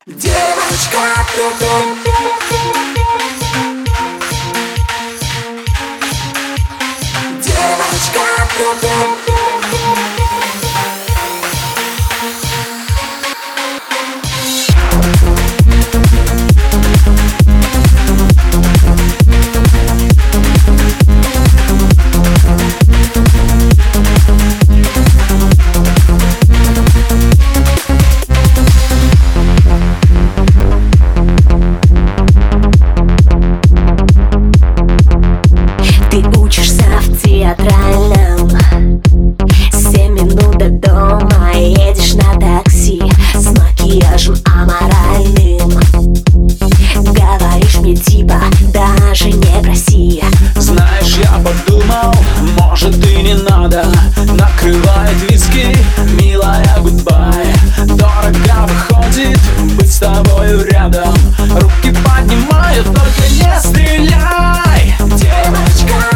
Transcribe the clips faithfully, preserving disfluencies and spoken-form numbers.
Девочка, девочка, театральном. Семь минут до дома, едешь на такси с макияжем аморальным. Говоришь мне типа, даже не проси. Знаешь, я подумал, может и не надо. Накрывает виски, милая, гудбай. Дорого выходит быть с тобою рядом. Руки поднимают, только не стреляй. Девочка,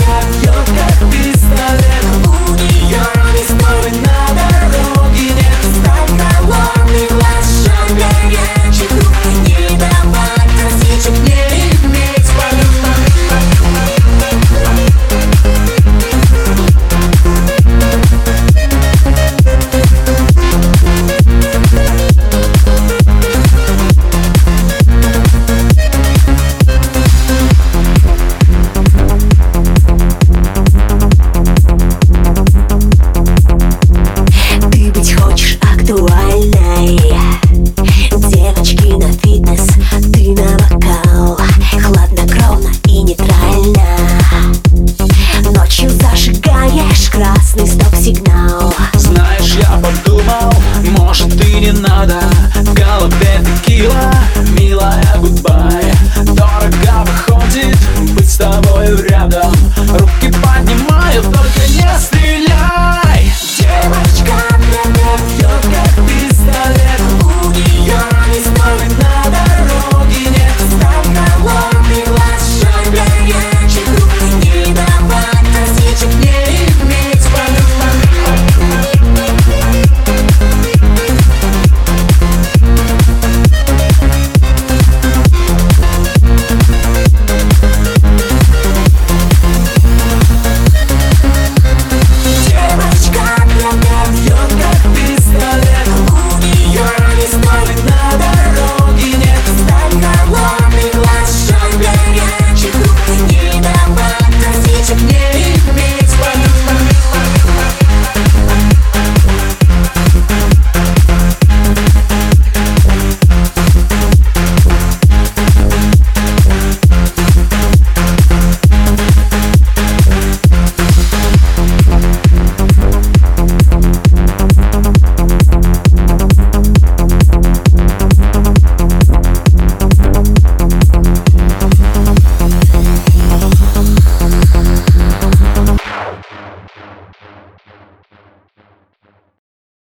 девочки на фитнес, ты на вокал. Хладнокровно и нейтрально. Ночью зажигаешь красный стоп-сигнал. Знаешь, я подумал, может и не надо. В голове текила, милая, гудбай. Дорого выходит быть с тобою рядом.